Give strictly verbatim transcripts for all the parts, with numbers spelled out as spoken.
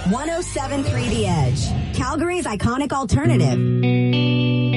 one oh seven point three The Edge, Calgary's iconic alternative.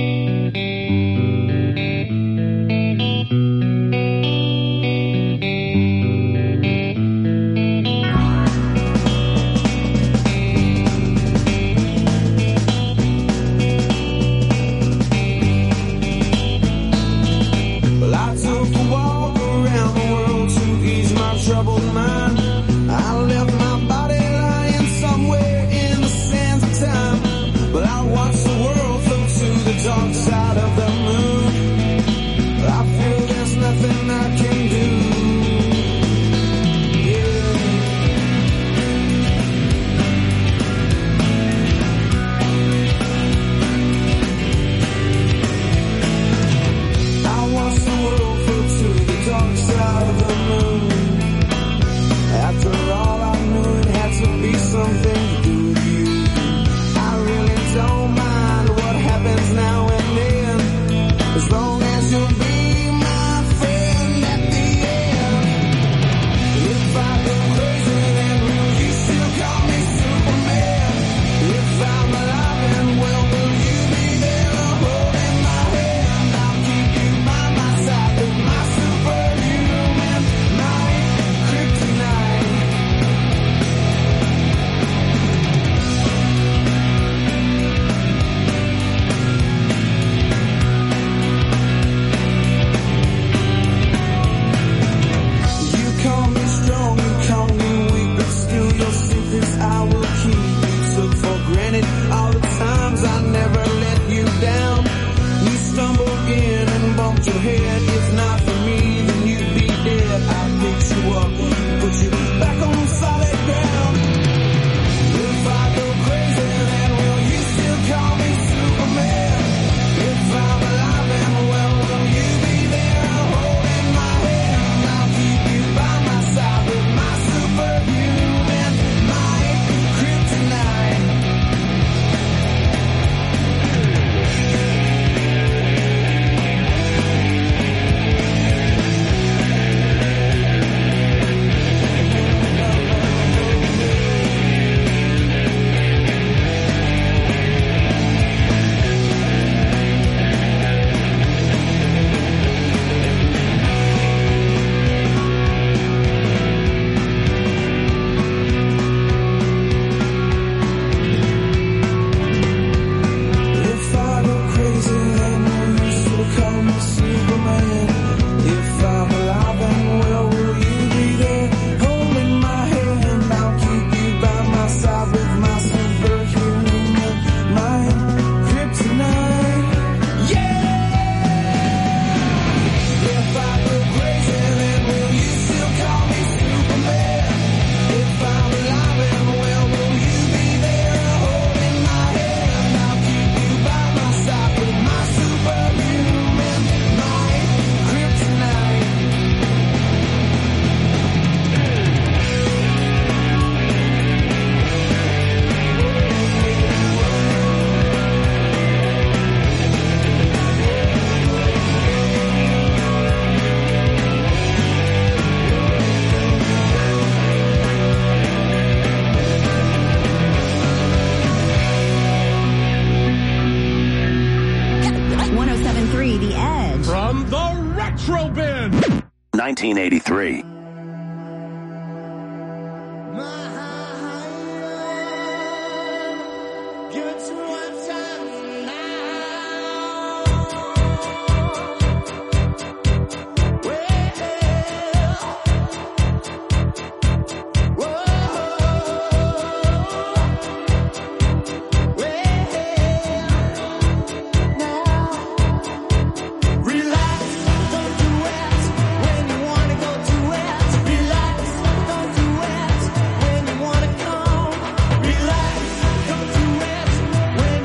nineteen eighty-three. When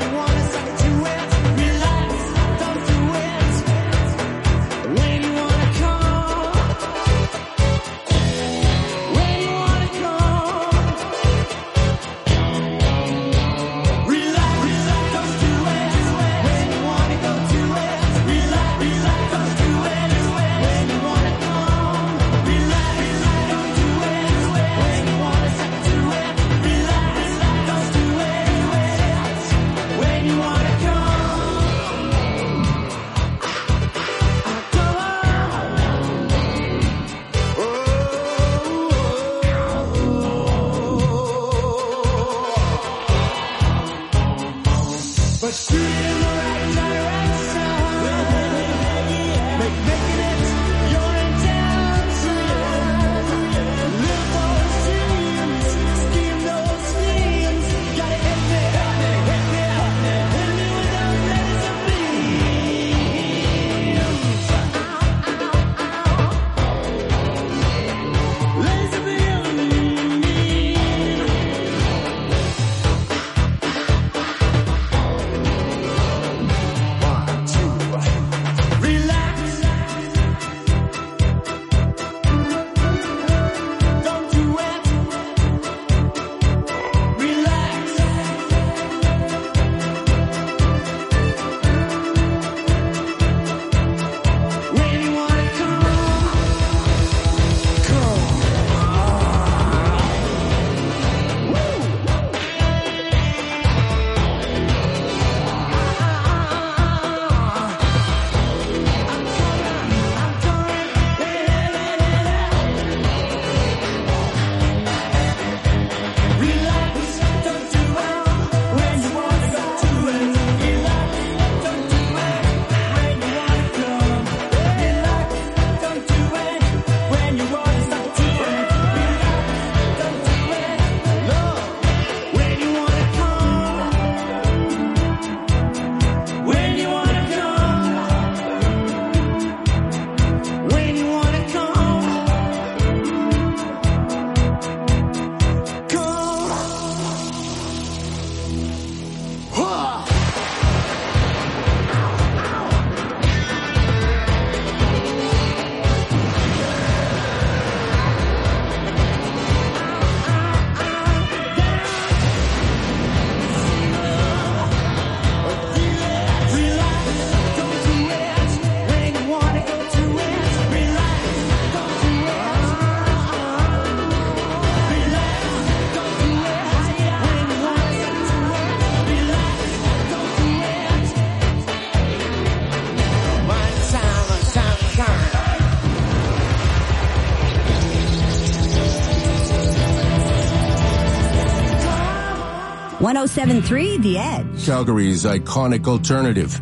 one oh seven point three The Edge. Calgary's iconic alternative.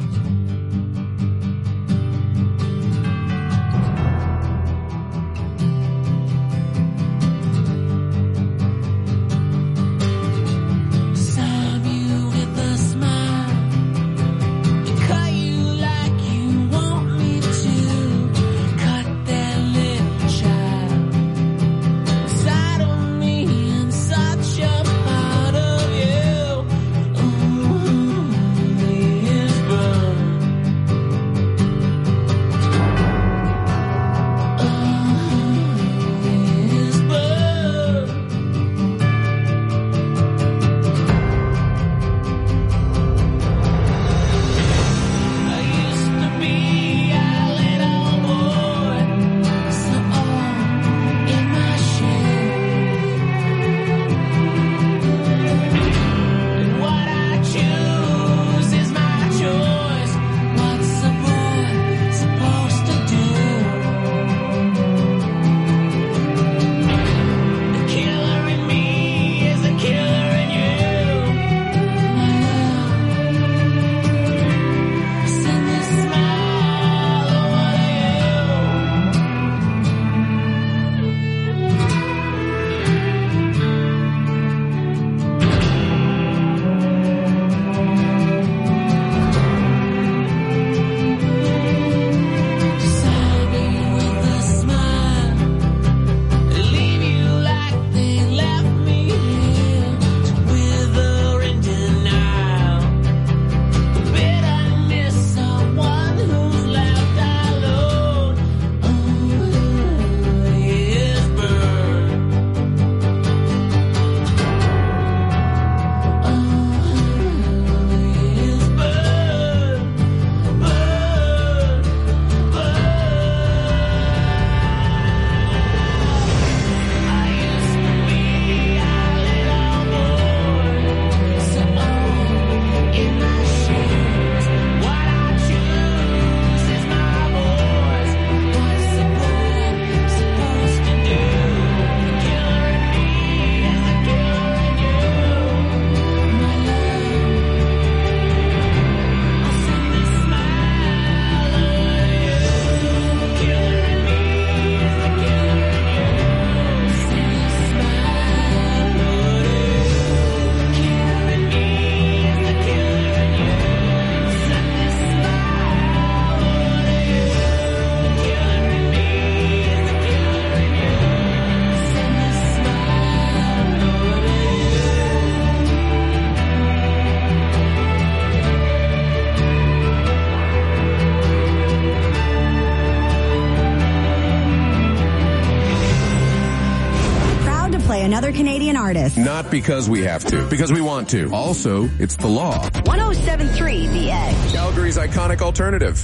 Another Canadian artist. Not because we have to, because we want to. Also, it's the law. one oh seven point three The Edge. Calgary's iconic alternative.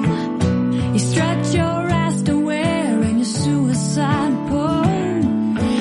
Stretch your ass to wearing your suicide pose.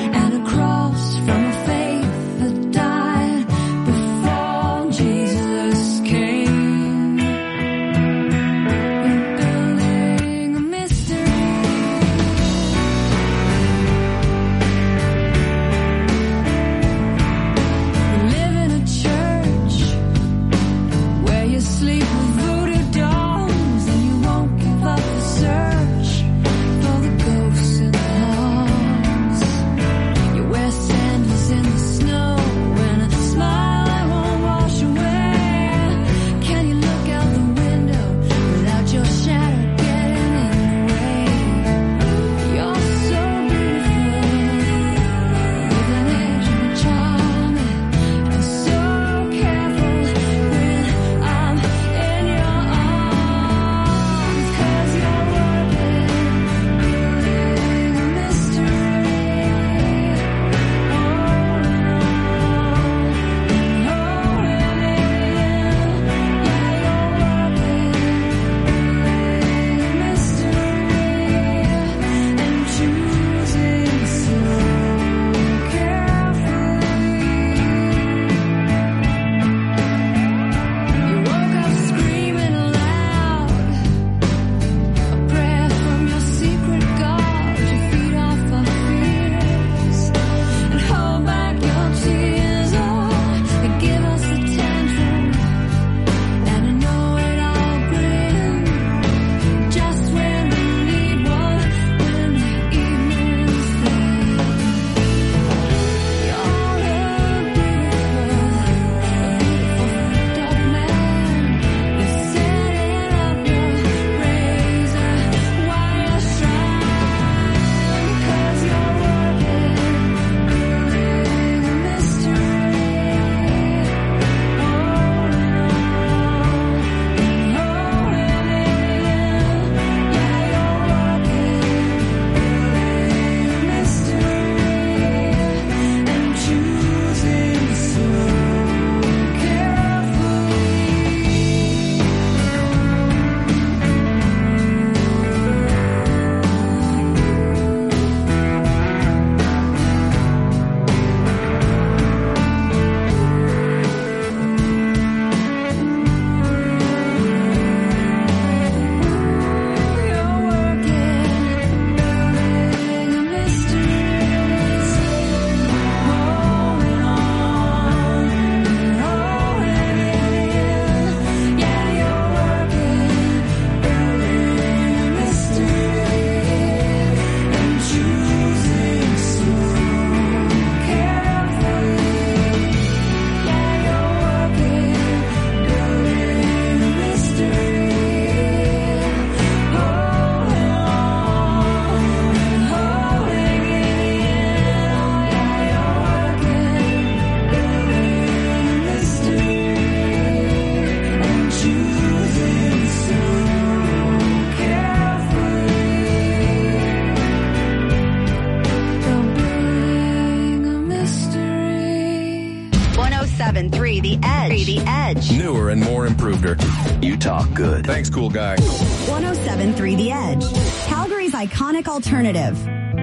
talk good. Thanks, cool guy. one oh seven point three The Edge, Calgary's iconic alternative.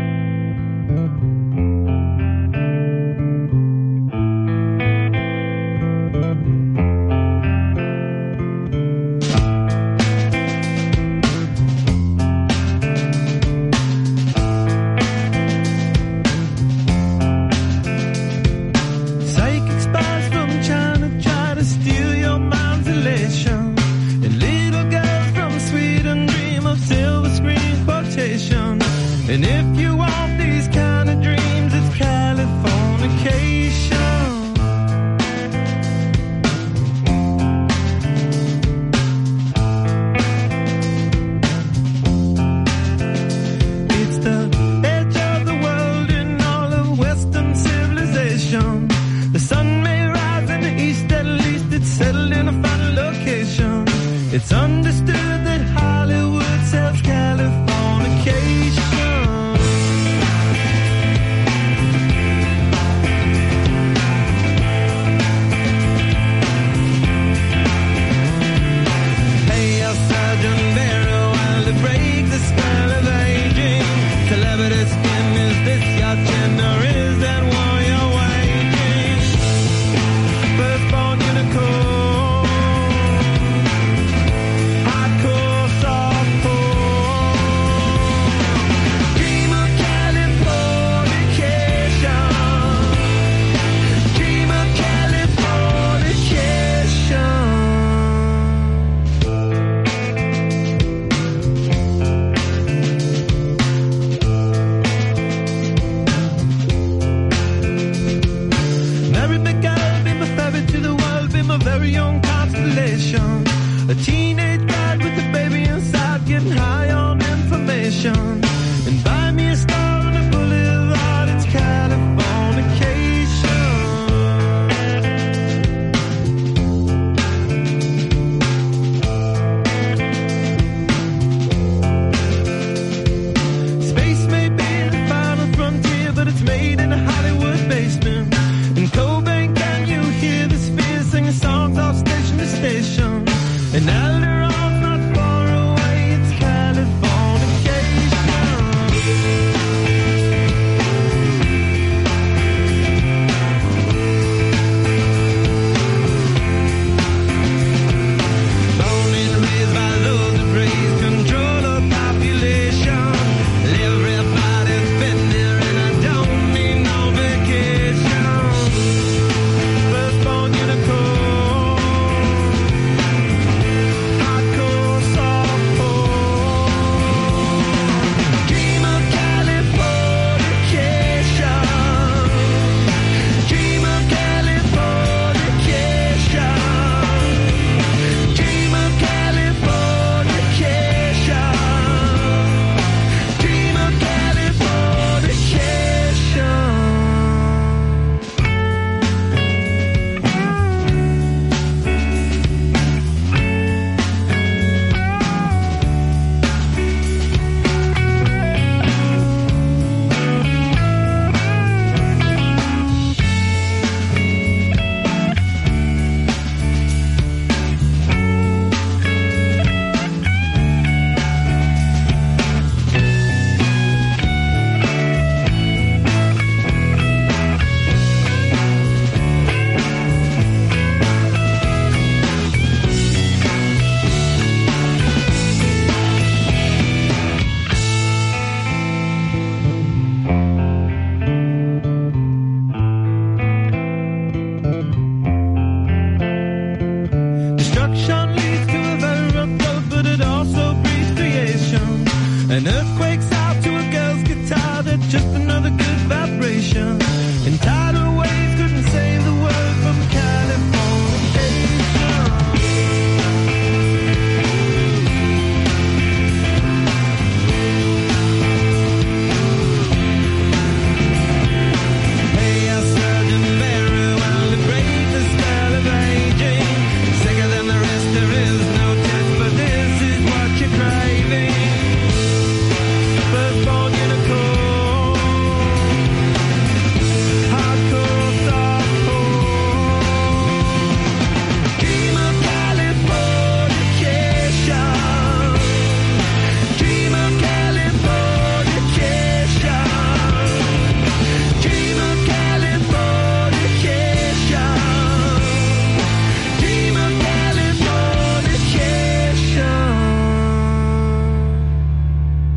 And if you want these kind of dreams, it's Californication. It's the edge of the world in all of Western civilization. The sun may rise in the east, at least it's settled in a final location. It's understood that Hollywood sells Californication.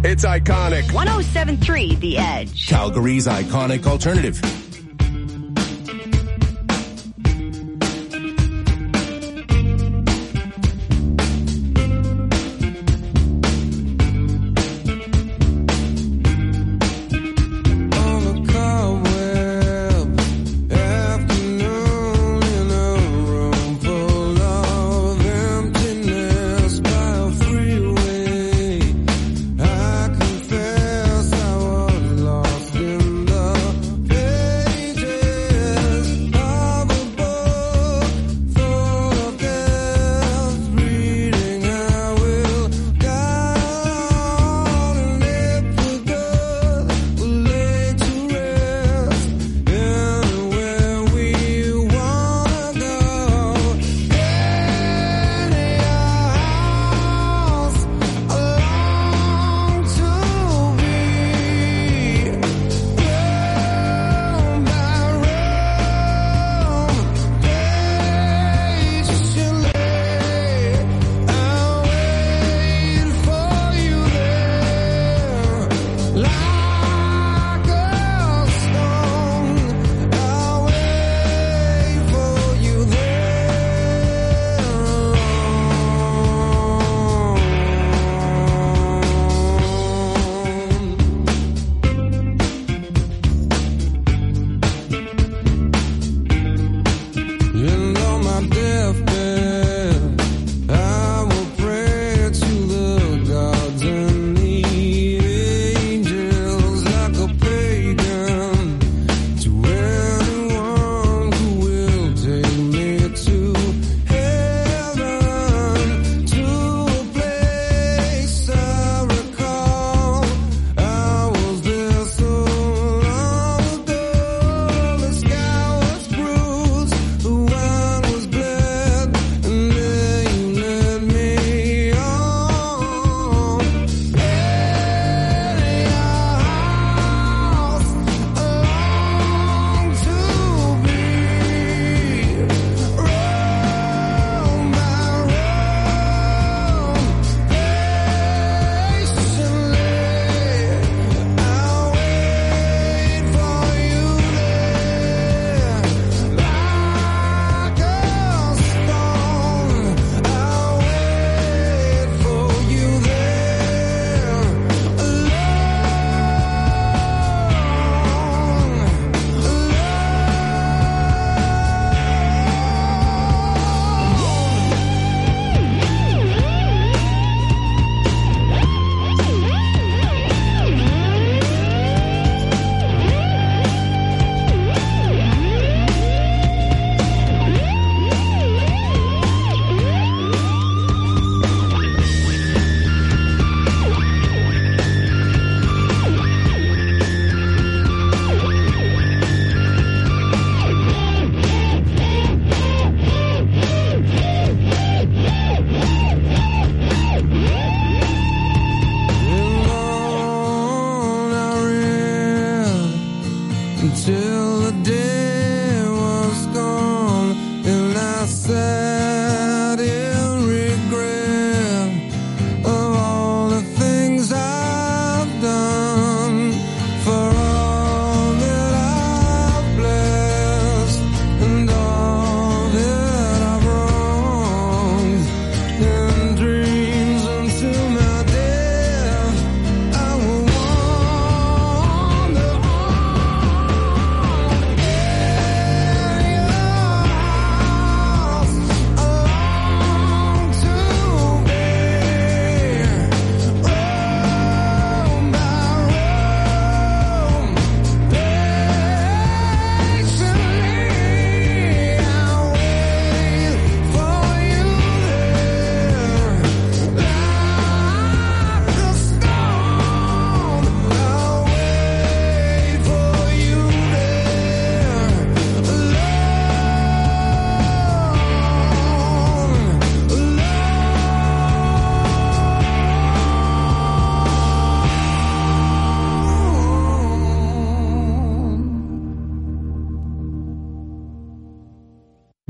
It's iconic. one oh seven point three The Edge. Calgary's iconic alternative.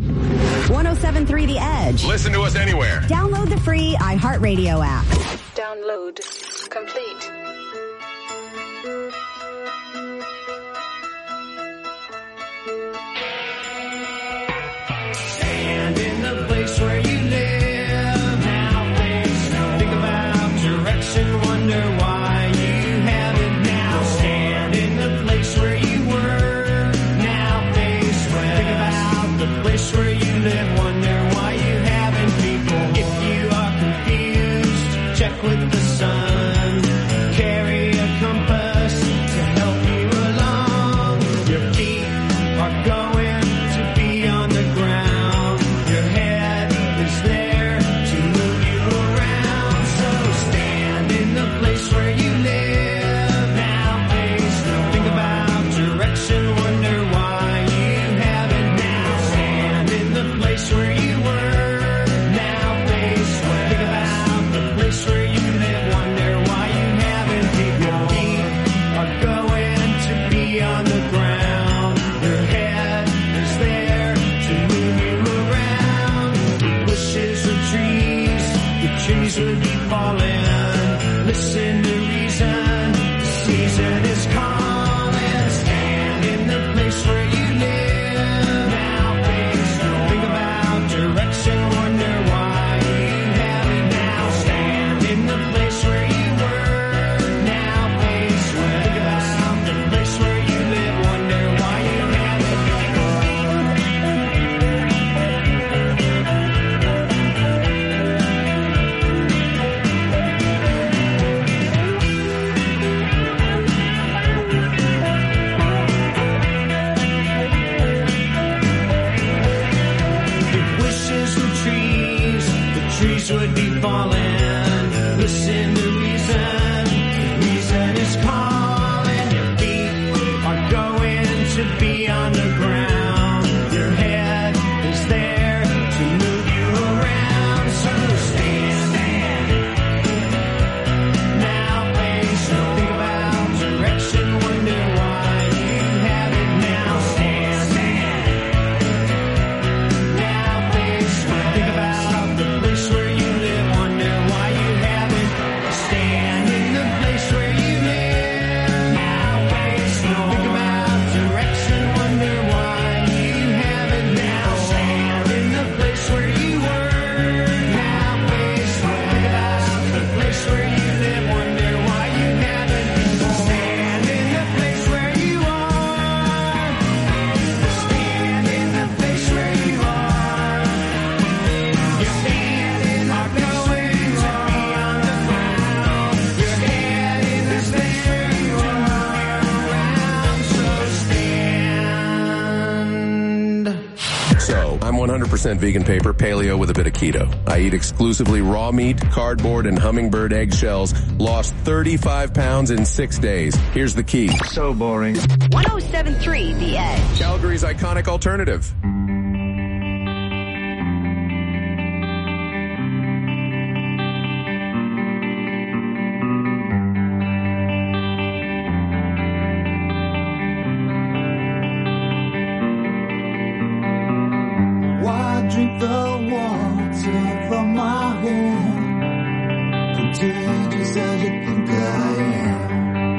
one oh seven point three The Edge. Listen to us anywhere. Download the free iHeartRadio app. Download. Download complete. Stand in the place where you live. Now face no. Think about direction. Wonder why you haven't now. Stand in the place where you were. Now face west. Think about the place where you live. Wonder why you haven't people. If you are confused, check with the sun. Carry a compass to help you along. Your feet are going to be on the ground. Your head is there to move you around. So stand in the place where you live. Now face no. Think about direction. Wonder why you haven't now. Stand in the place where you were. Now face west. Think about the place where you live. Wonder why you haven't. Your feet are going to be on the ground. Your head is there to move you around. The bushes or trees, the trees would be falling. Listen to reason, the season is calling. Stand in the place where you live. Now face no. Think about direction. Wonder why you haven't now. Stand in the place where you were. Now face west. Think about the place where you live. Wonder why you haven't. If wishes were trees, the trees would be falling. Listen to reason, the reason is calling. Your feet are going to be on the ground. Your head is there to move you around. So stand, now face no. Think about direction. Wonder why you haven't now. Stand, now face west. Think about the place where you live. Wonder why you haven't. Stand in the place where you live. Now face no. Think about direction. Wonder why you haven't now. Stand in the place where you were. Now face west. Think about the place where you live. Wonder why you haven't. Stand in the place where you are. Stand in the place where you are. Your feet are going to be on the ground. Your head in the place where you are. Around, so stand. So, I'm one hundred percent vegan paper, paleo with a bit of keto. I eat exclusively raw meat, cardboard, and hummingbird eggshells. Lost thirty-five pounds in six days. Here's the key. So boring. one oh seven point three The Edge. Calgary's iconic alternative. Why drink the water from my hand? Contagious as you think I am.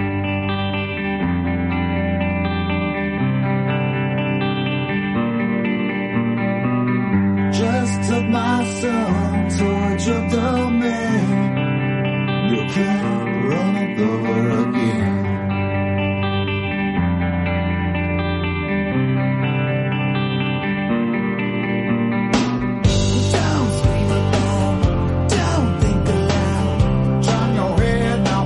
Just took my son towards your domain. You can't run it over again. Don't scream aloud, don't think aloud. Turn your head now.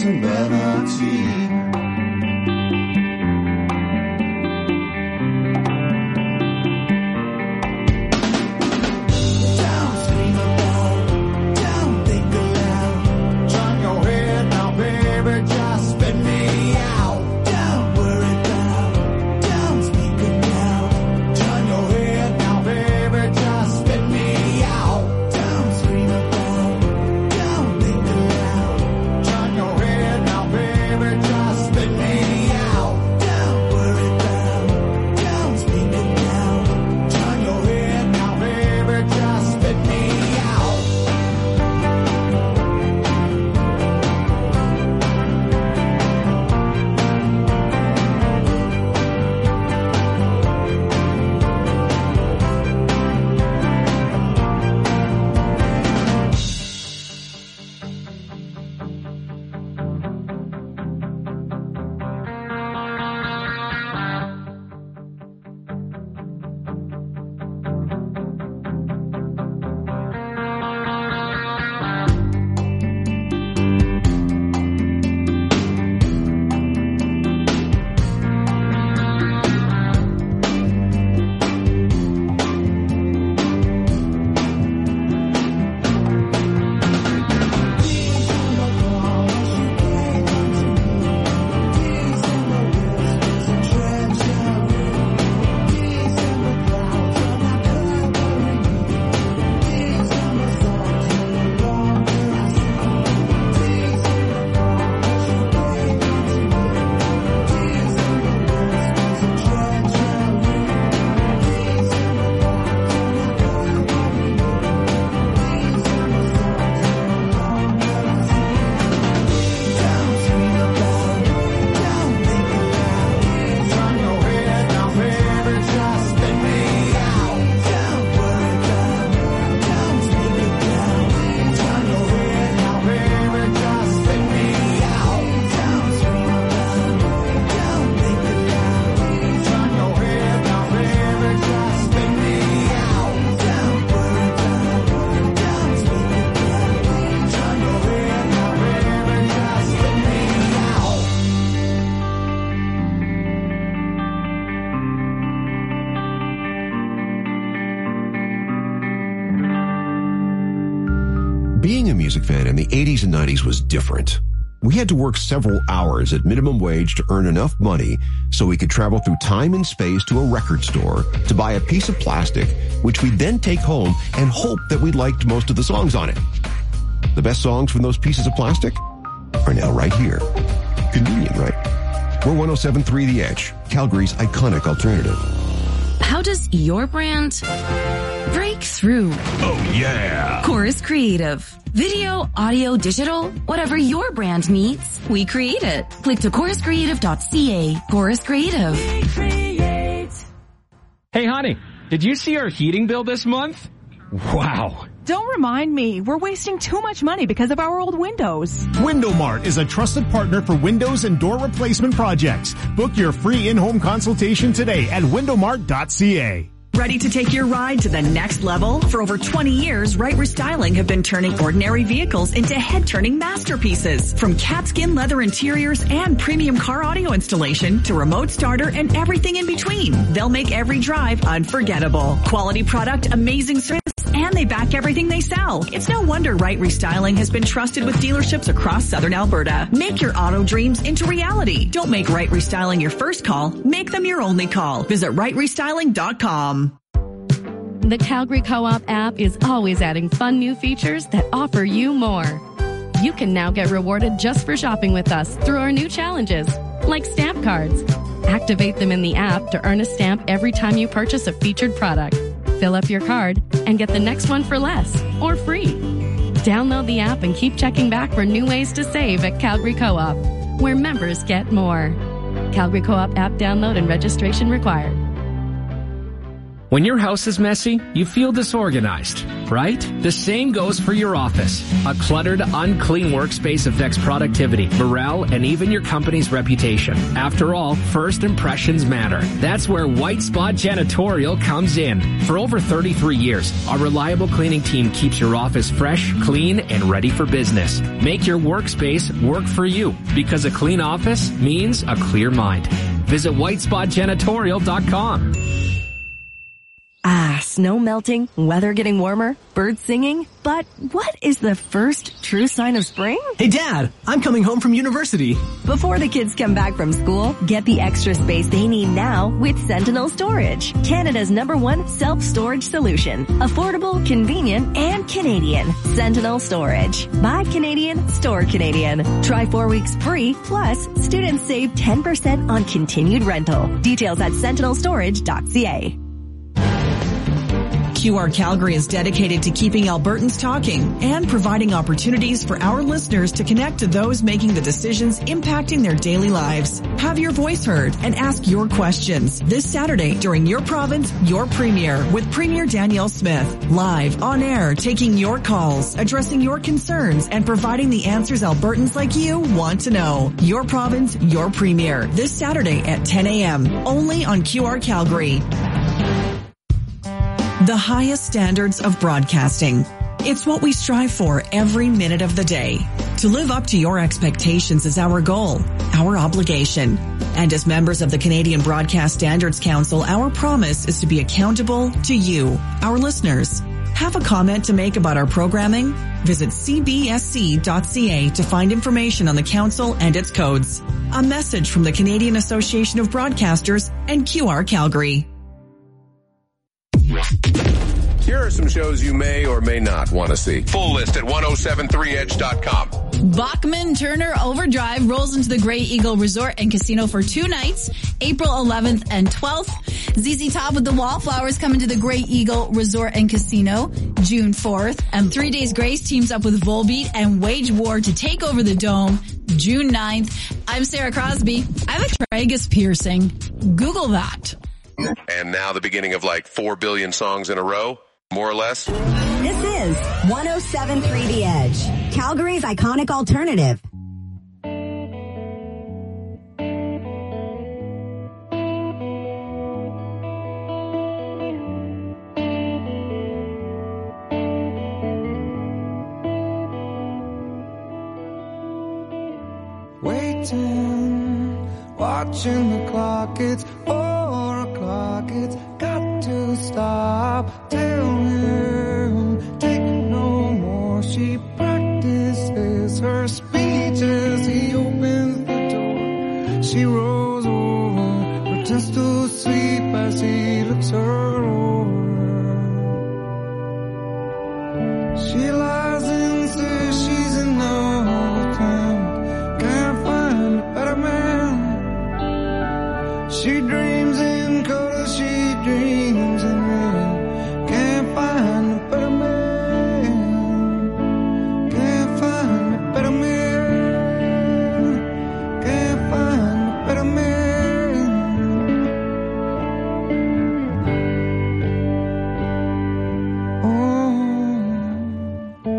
and vanity. Being a music fan in the eighties and nineties was different. We had to work several hours at minimum wage to earn enough money so we could travel through time and space to a record store to buy a piece of plastic, which we'd then take home and hope that we liked most of the songs on it. The best songs from those pieces of plastic are now right here. Convenient, right? We're one oh seven point three The Edge, Calgary's iconic alternative. How does your brand break through? Oh, yeah. Chorus Creative. Video, audio, digital, whatever your brand needs, we create it. Click to chorus creative dot c a. Chorus Creative. Hey, honey, did you see our heating bill this month? Wow. Don't remind me. We're wasting too much money because of our old windows. WindowMart is a trusted partner for windows and door replacement projects. Book your free in-home consultation today at window mart dot c a. Ready to take your ride to the next level? For over twenty years, Right Restyling have been turning ordinary vehicles into head-turning masterpieces. From catskin leather interiors and premium car audio installation to remote starter and everything in between, they'll make every drive unforgettable. Quality product, amazing service, and they back everything they sell. It's no wonder Right Restyling has been trusted with dealerships across Southern Alberta. Make your auto dreams into reality. Don't make Right Restyling your first call. Make them your only call. Visit right restyling dot com. The Calgary Co-op app is always adding fun new features that offer you more. You can now get rewarded just for shopping with us through our new challenges, like stamp cards. Activate them in the app to earn a stamp every time you purchase a featured product. Fill up your card and get the next one for less or free. Download the app and keep checking back for new ways to save at Calgary Co-op, where members get more. Calgary Co-op app download and registration required. When your house is messy, you feel disorganized, right? The same goes for your office. A cluttered, unclean workspace affects productivity, morale, and even your company's reputation. After all, first impressions matter. That's where White Spot Janitorial comes in. For over thirty-three years, our reliable cleaning team keeps your office fresh, clean, and ready for business. Make your workspace work for you, because a clean office means a clear mind. Visit white spot janitorial dot com. Ah, snow melting, weather getting warmer, birds singing. But what is the first true sign of spring? Hey, Dad, I'm coming home from university. Before the kids come back from school, get the extra space they need now with Sentinel Storage, Canada's number one self-storage solution. Affordable, convenient, and Canadian. Sentinel Storage. Buy Canadian, store Canadian. Try four weeks free, plus students save ten percent on continued rental. Details at sentinel storage dot c a. Q R Calgary is dedicated to keeping Albertans talking and providing opportunities for our listeners to connect to those making the decisions impacting their daily lives. Have your voice heard and ask your questions this Saturday during Your Province, Your Premier with Premier Danielle Smith. Live, on air, taking your calls, addressing your concerns, and providing the answers Albertans like you want to know. Your Province, Your Premier this Saturday at ten a.m. only on Q R Calgary. The highest standards of broadcasting. It's what we strive for every minute of the day. To live up to your expectations is our goal, our obligation. And as members of the Canadian Broadcast Standards Council, our promise is to be accountable to you, our listeners. Have a comment to make about our programming? Visit c b s c dot c a to find information on the council and its codes. A message from the Canadian Association of Broadcasters and Q R Calgary. Here are some shows you may or may not want to see. Full list at ten seventy-three edge dot com. Bachman Turner Overdrive rolls into the Grey Eagle Resort and Casino for two nights, April eleventh and twelfth. Z Z Top with the Wallflowers coming to the Grey Eagle Resort and Casino June fourth. And Three Days Grace teams up with Volbeat and Wage War to take over the Dome June ninth. I'm Sarah Crosby. I have a tragus piercing. Google that. And now the beginning of like four billion songs in a row, more or less. This is ten seventy-three The Edge, Calgary's iconic alternative. Waiting, watching the clock, it's four o'clock, it's got to stop. Tell him, take no more. She practices her speech as he opens the door. She rolls over, pretends to sleep as he looks her over. She lies and says she's in love with him, can't find a better man. She dreams in color, she dreams in red, can't find a better man, can't find a better man, can't find a better man. Oh,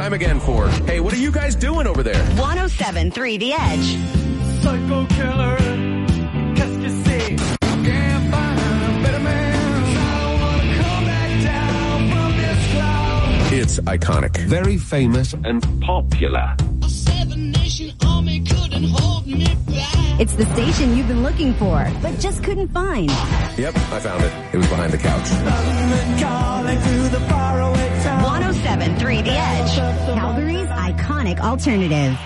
Time again for, hey, what are you guys doing over there? one oh seven point three The Edge. Psycho killer, qu'est-ce que c'est? Can't find a better man. I don't wanna come back down from this cloud. It's iconic. Very famous and popular. It's the station you've been looking for, but just couldn't find. Yep, I found it. It was behind the couch. one oh seven point three The Edge. Calgary's iconic alternative.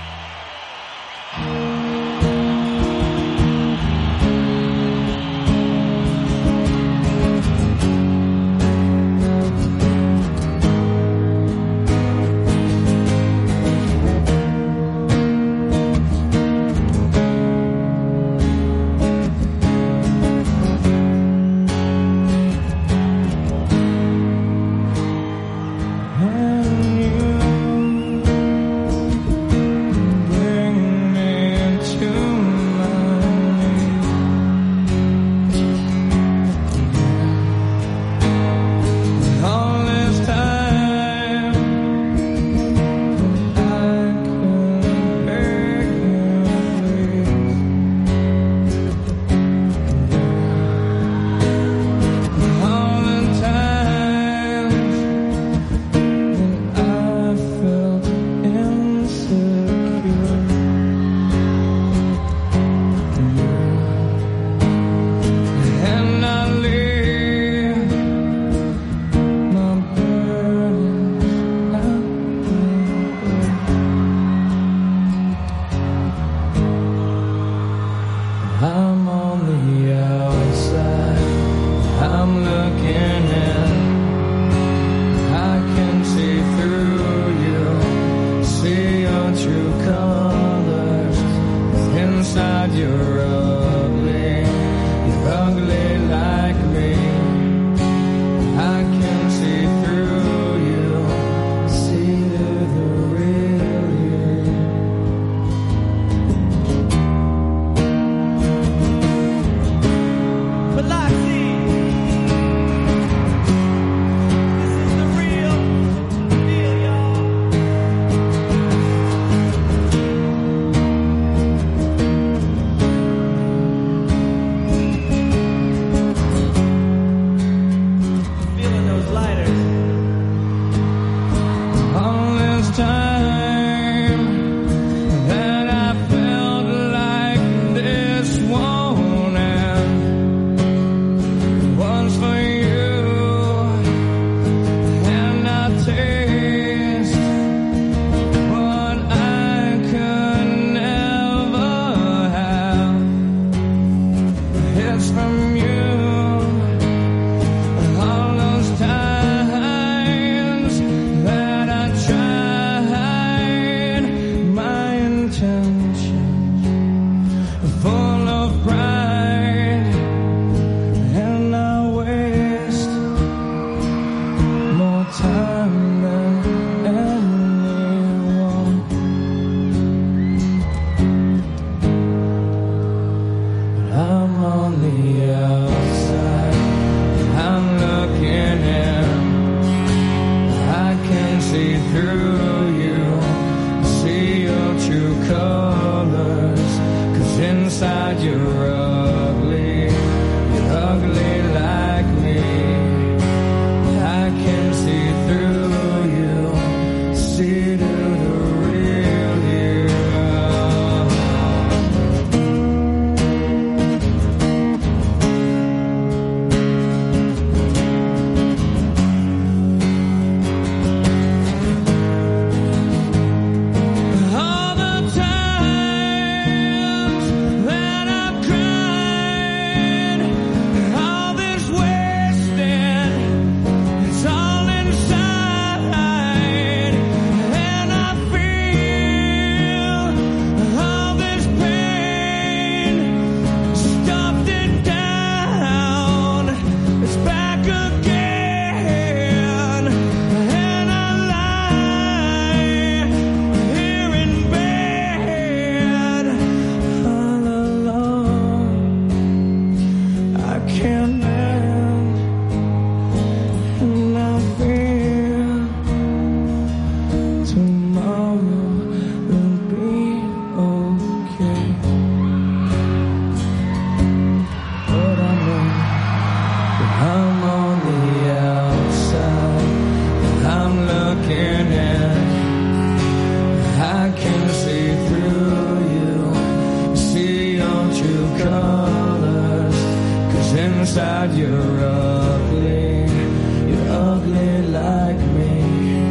God, you're ugly. You're ugly like me.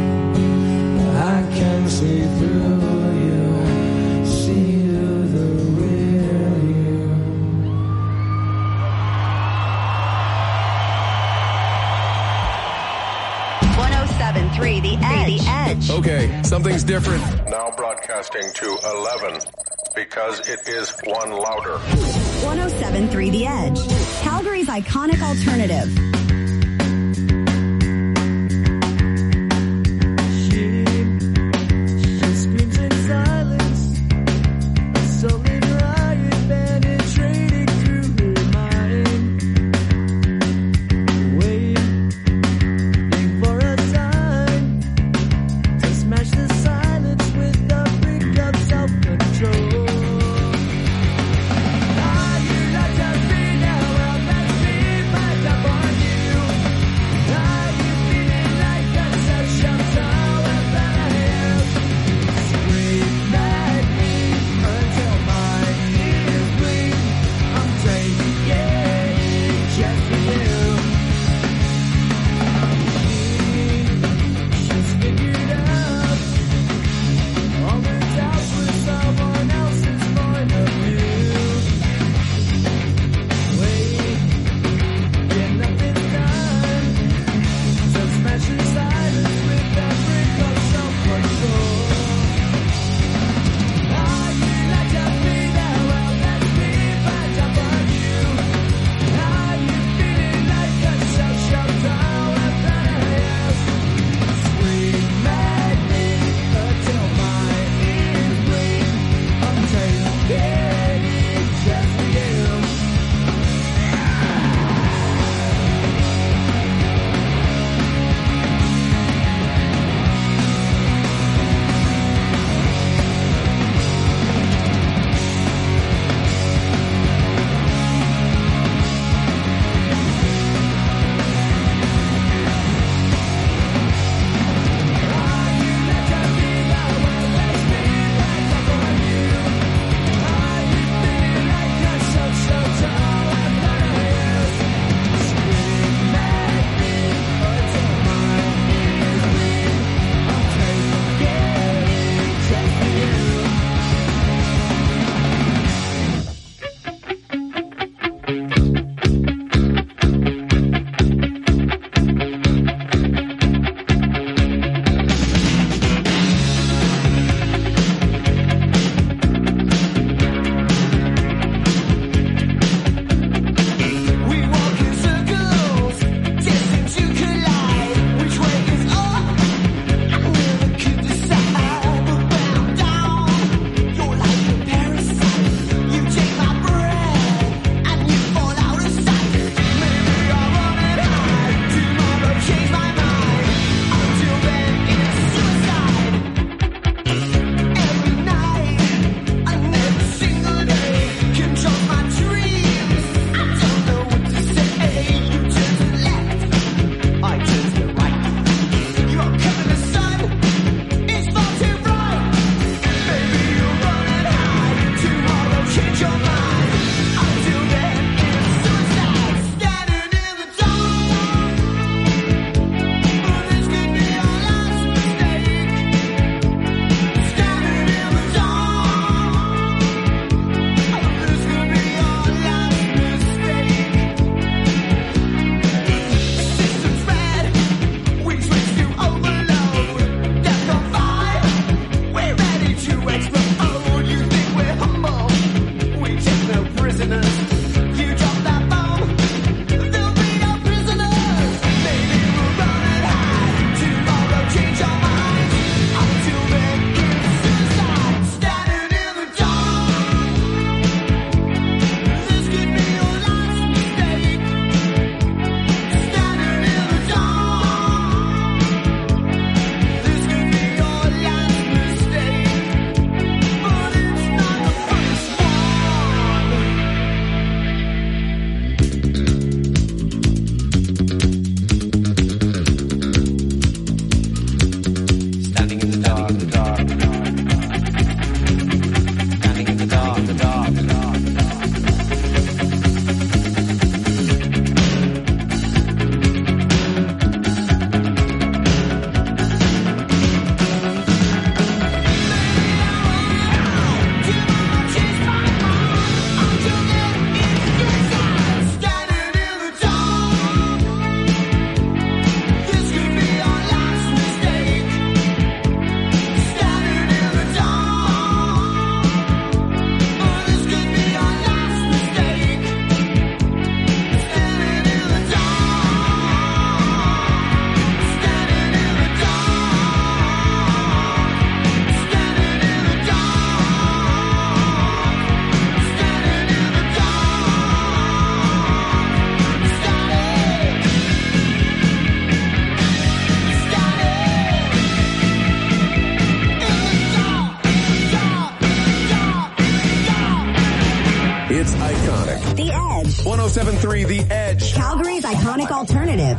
I can see through you, see you the real you. one oh seven point three The Edge. The Edge. Okay, something's different. Now broadcasting to eleven because it is one louder. one oh seven point three The Edge. Calgary's iconic alternative. Now, well, that's me, but I'm on you. one oh seven point three The Edge. Calgary's iconic alternative.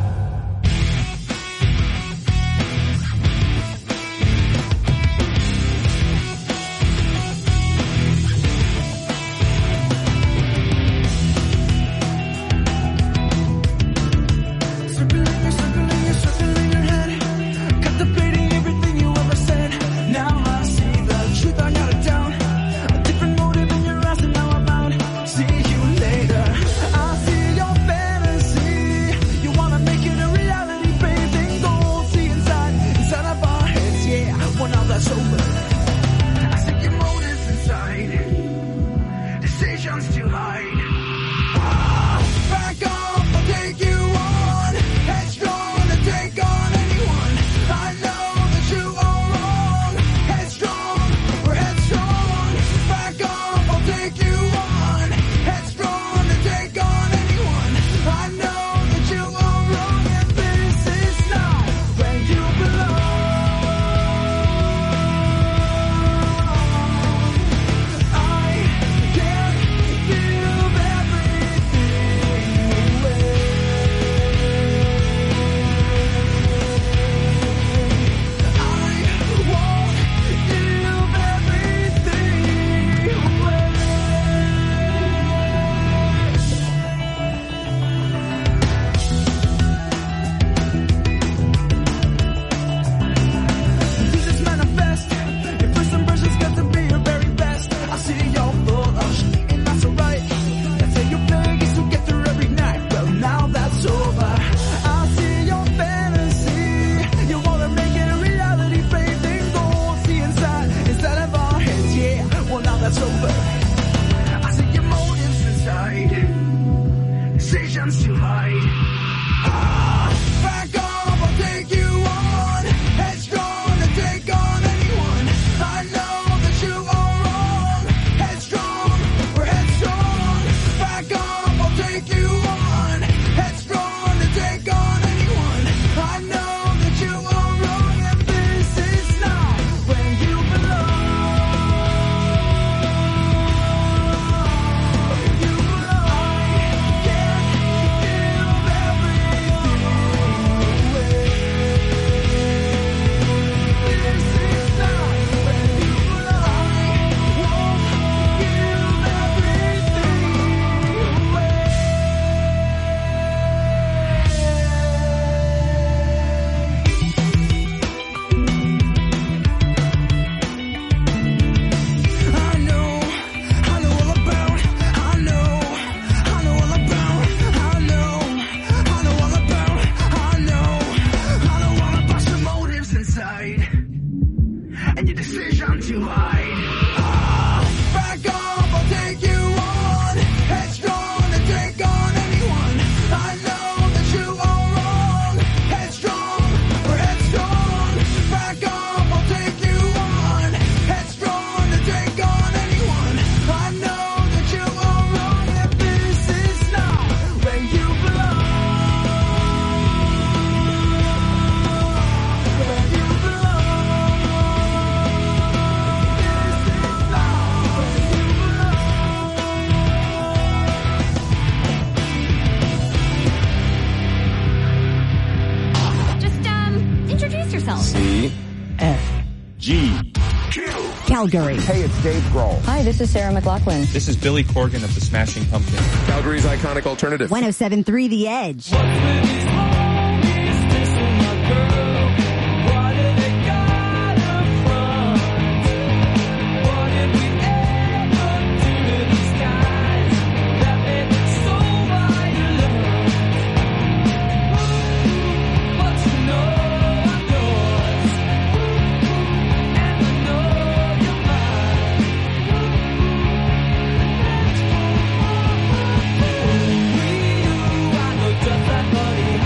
Calgary. Hey, it's Dave Grohl. Hi, this is Sarah McLachlan. This is Billy Corgan of the Smashing Pumpkins. Calgary's iconic alternative. one oh seven point three The Edge. Just that money.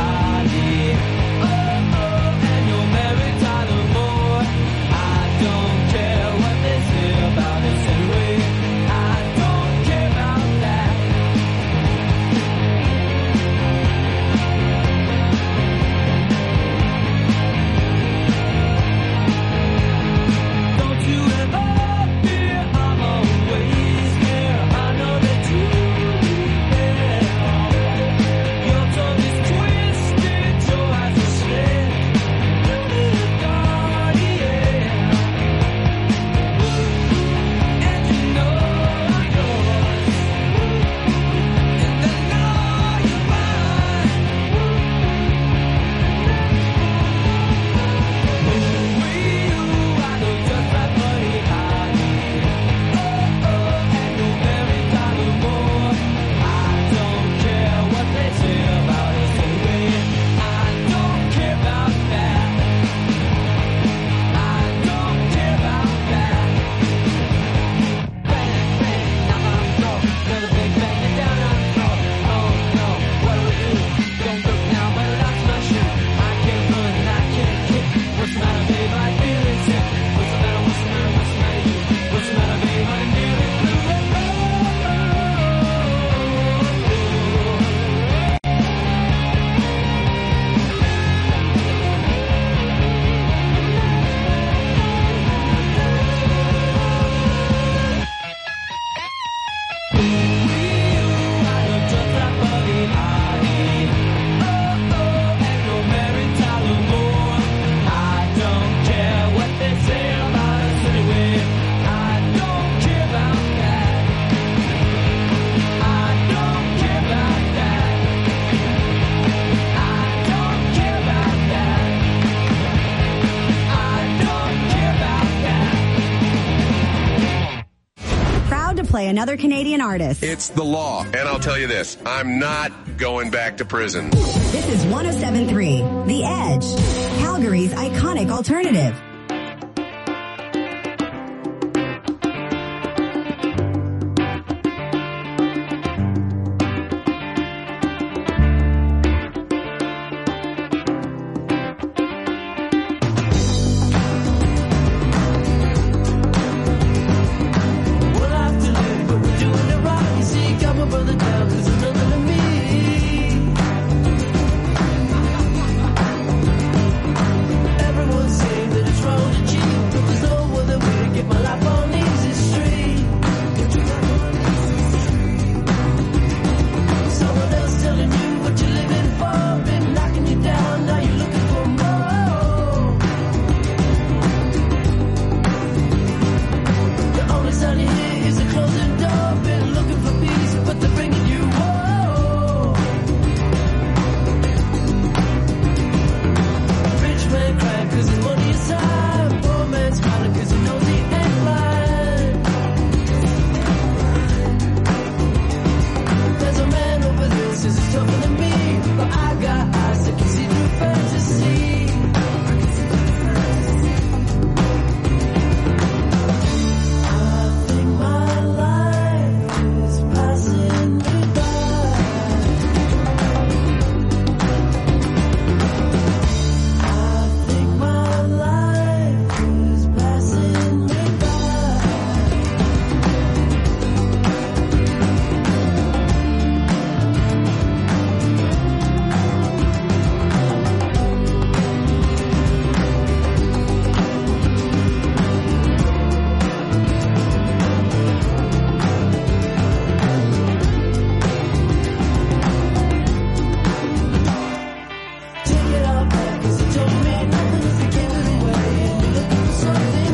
play another Canadian artist. It's the law. And I'll tell you this, I'm not going back to prison. This is one oh seven point three, The Edge, Calgary's iconic alternative.